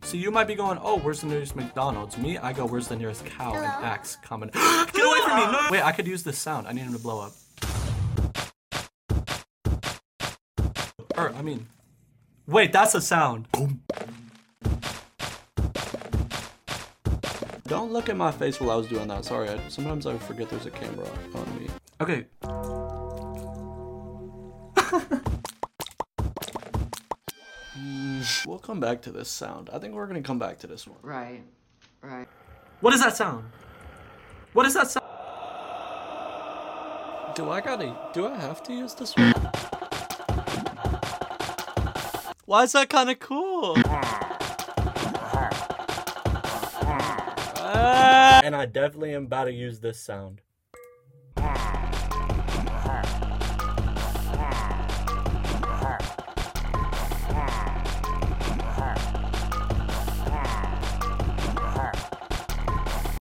So you might be going, oh, where's the nearest McDonald's? Me, I go, where's the nearest cow? And axe comment. Get away from me! No! Wait, I could use this sound. I need him to blow up. Wait, that's a sound. Boom. Don't look at my face while I was doing that. Sorry, sometimes I forget there's a camera on me. Okay. We'll come back to this sound. I think we're gonna come back to this one. Right. What is that sound? What is that sound? Do I have to use this one? Why is that kind of cool? And I definitely am about to use this sound.